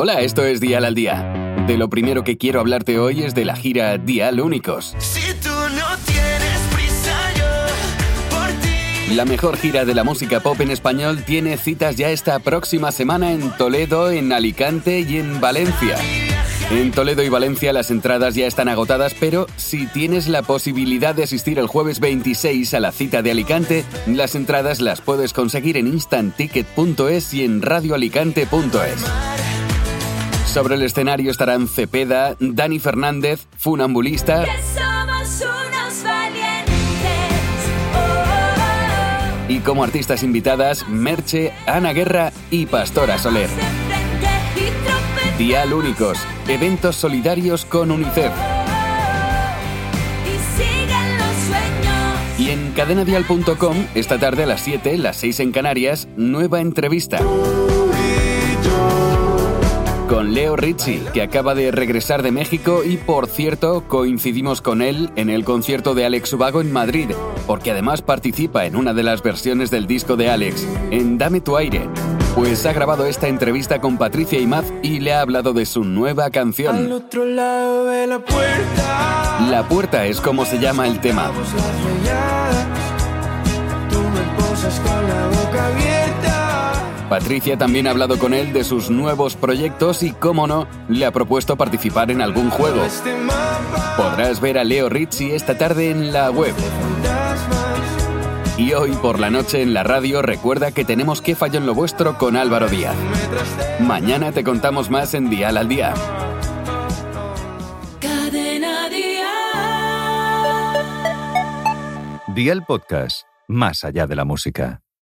Hola, esto es Dial al Día. De lo primero que quiero hablarte hoy es de la gira Dial Únicos. Si tú no tienes prisa, yo por ti. La mejor gira de la música pop en español tiene citas ya esta próxima semana en Toledo, en Alicante y en Valencia. En Toledo y Valencia las entradas ya están agotadas, pero si tienes la posibilidad de asistir el jueves 26 a la cita de Alicante, las entradas las puedes conseguir en instantticket.es y en radioalicante.es. Sobre el escenario estarán Cepeda, Dani Fernández, Funambulista y como artistas invitadas Merche, Ana Guerra y Pastora Soler. Dial Únicos, eventos solidarios con UNICEF. Y en cadenadial.com, esta tarde a las 7, las 6 en Canarias, nueva entrevista con Leo Ritchie, que acaba de regresar de México y, por cierto, coincidimos con él en el concierto de Alex Ubago en Madrid, porque además participa en una de las versiones del disco de Alex, en Dame tu aire. Pues ha grabado esta entrevista con Patricia Imaz y le ha hablado de su nueva canción. Al otro lado de la puerta. La puerta es como se llama el tema. Tú me posas con la boca abierta. Patricia también ha hablado con él de sus nuevos proyectos y, cómo no, le ha propuesto participar en algún juego. Podrás ver a Leo Ritchie esta tarde en la web. Y hoy por la noche en la radio recuerda que tenemos Qué falló en lo vuestro con Álvaro Díaz. Mañana te contamos más en Dial al Día. Cadena Dial. Dial Podcast, más allá de la música.